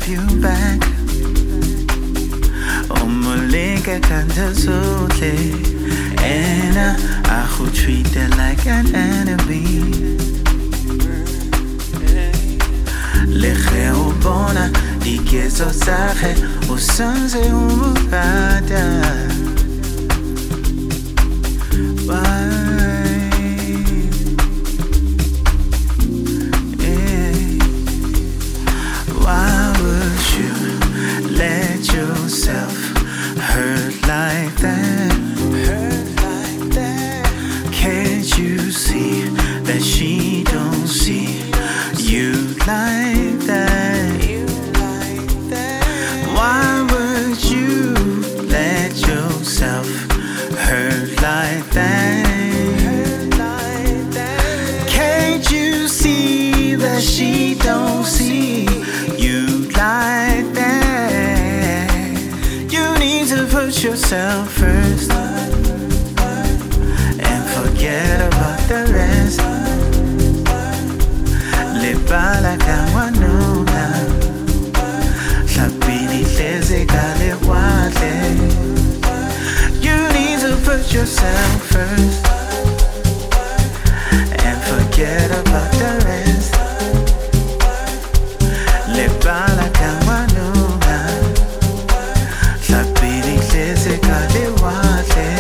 you back. Umuleke kantazote, and I who treat her like an enemy. Leche ubona, dikezo zahe, usanze umugada. Why would you let yourself hurt like that? Can't you see that she don't see you like that? Why would you let yourself hurt like that? Can't you see that she don't see you like that? You need to put yourself first and forget about the rest. Lebala kawanuna, sabini leze kale wale. You need to put yourself first and forget about the rest. Lebala kawanuna, sabini leze kale wale.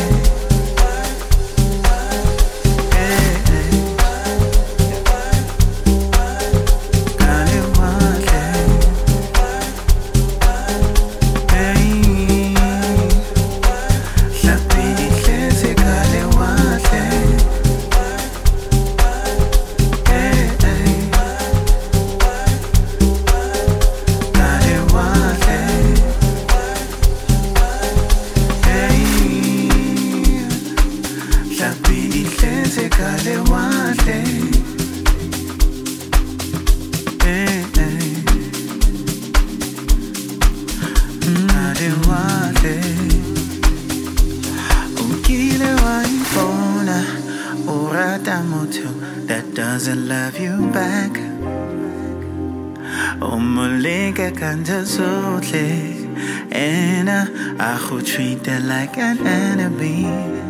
That doesn't love you back. Umuleke kantazote, and I who treat her like an enemy.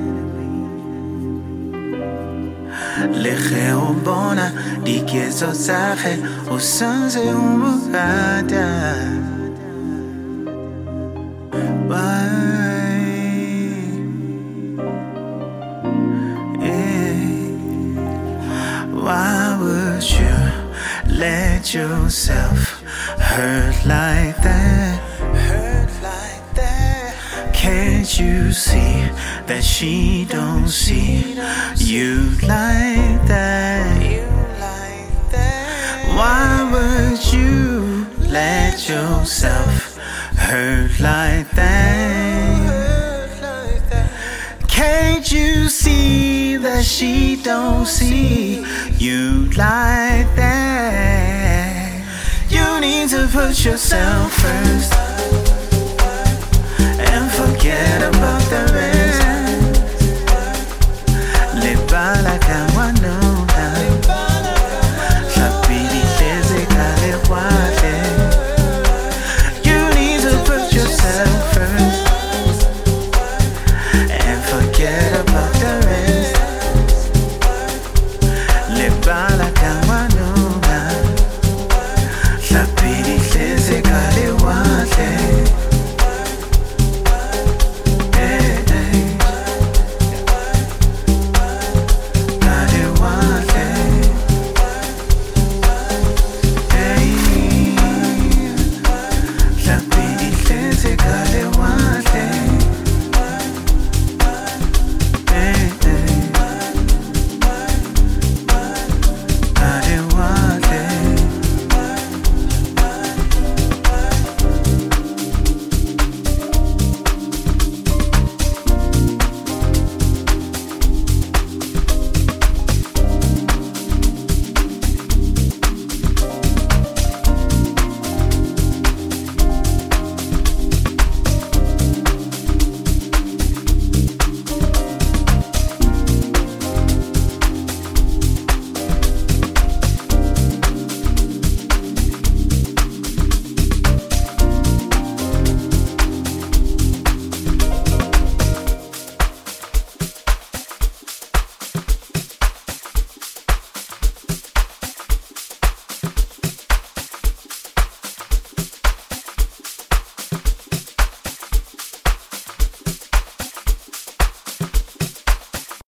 Leche ubona, dikezo zahe, usanze umugada. Why would you let yourself hurt like that? Can't you see that she don't see you like that? Why would you let yourself hurt like that? Can't you see that she don't see you like that? You need to put yourself first and forget about the rest.